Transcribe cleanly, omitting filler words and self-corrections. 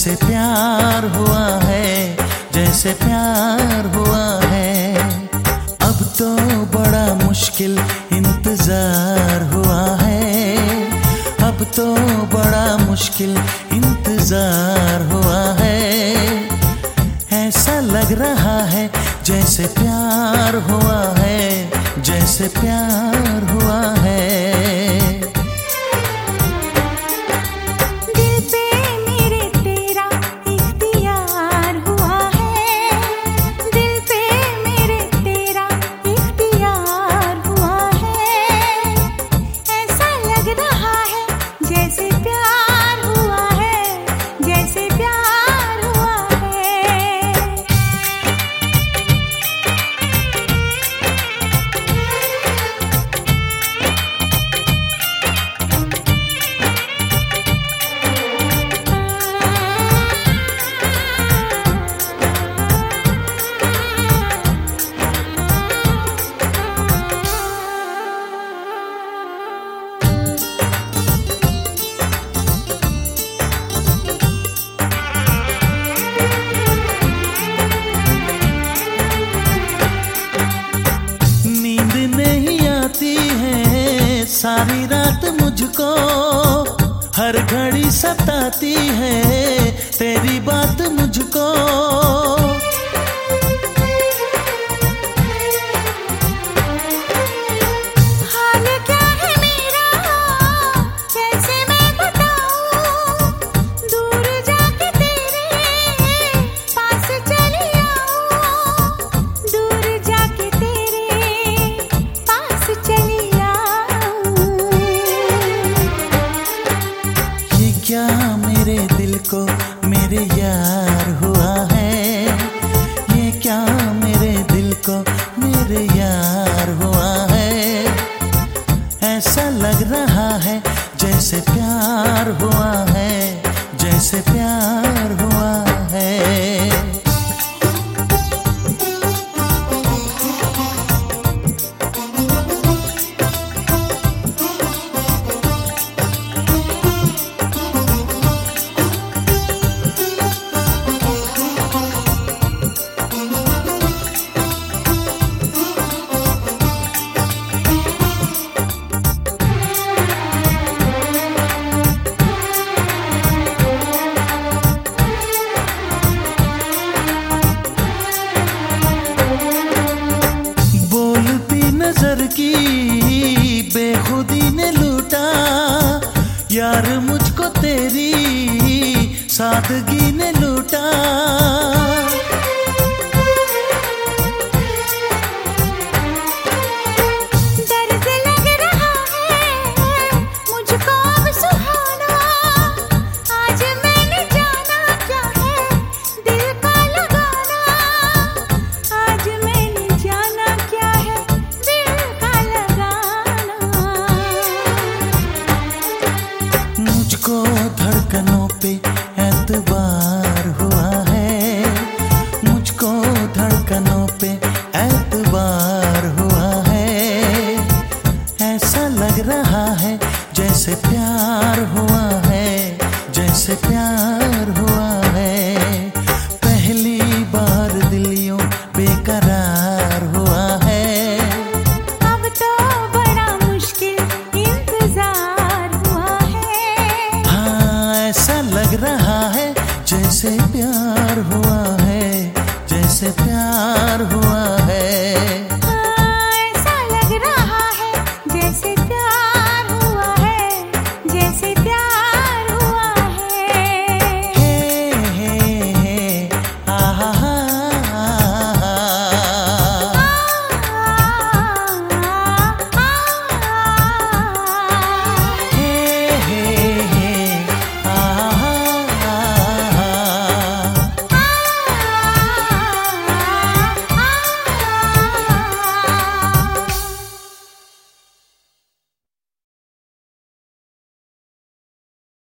जैसे प्यार हुआ है, जैसे प्यार हुआ है। अब तो बड़ा मुश्किल इंतजार हुआ है, अब तो बड़ा मुश्किल इंतजार हुआ है। ऐसा लग रहा है जैसे प्यार हुआ है, जैसे प्यार हुआ है। सारी रात मुझको हर घड़ी सताती है तेरी बात मुझको। हाल क्या है मेरा कैसे मैं बताऊं, दूर जाके तेरे पास चली आऊं, दूर जाके तेरे पास चली क्या मेरे दिल को मेरे यार हुआ है, ये क्या मेरे दिल को मेरे यार हुआ है। ऐसा लग रहा है जैसे प्यार हुआ है, जैसे प्यार हुआ है। नजर की बेखुदी ने लूटा यार मुझको तेरी सादगी ने लूटा।